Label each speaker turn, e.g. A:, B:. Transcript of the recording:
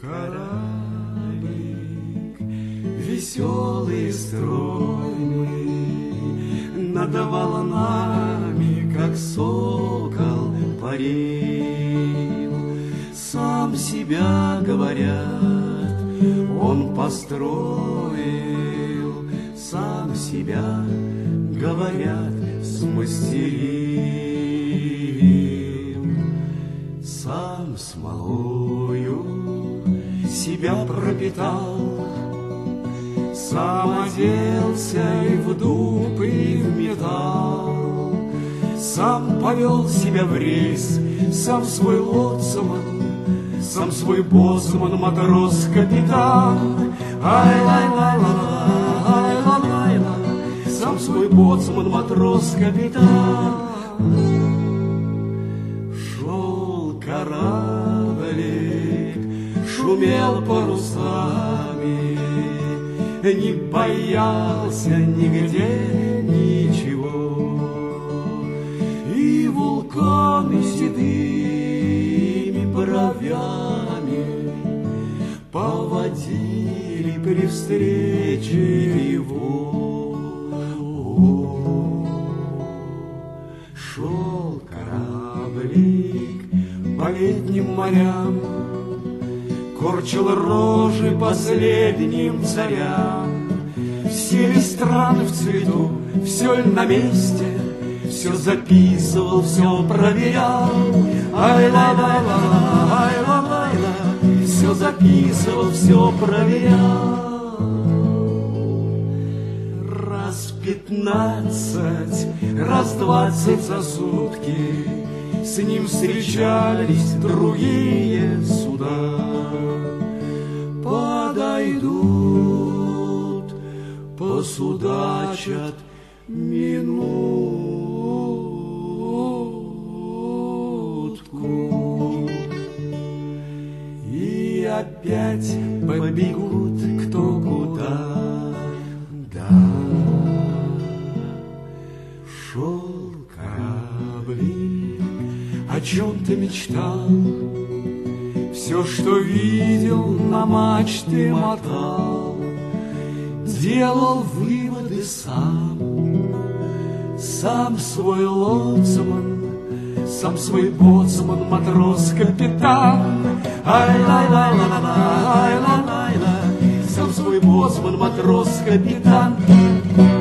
A: кораблик, веселый и стройный, над волнами, как сокол, парил. Сам себя, говорят, он построил, сам себя, говорят, смастерил. Сам смолою себя пропитал, сам оделся и в дуб, и в металл. Сам повел себя в рейс, сам свой лоцман, сам свой боцман, матрос, капитан. Ай-лай-лай-лай, ай-лай-лай-лай, сам свой боцман, матрос, капитан. Шел кораблик, шумел парусами, не боялся нигде ничего. И вулканы седыми бровями поводили при встрече его. Шел кораблик по летним морям, корчил рожи последним царям. Все ли страны в цвету, все ли на месте, все записывал, все проверял. Ай-ла-ла-ла, ай-ла-ла-ла, все записывал, все проверял. Раз 15, раз 20 за сутки с ним встречались другие суда. Подойдут, посудачат минутку и опять побегут кто куда. Да, шел кораблик, о чем ты мечтал, все, что видел, на мачты мотал, делал выводы сам, сам свой лоцман, сам свой боцман, матрос, капитан. Ай-лай-лай-ла-ла-ла, ай-лай-лай-ла, сам свой боцман, матрос, капитан.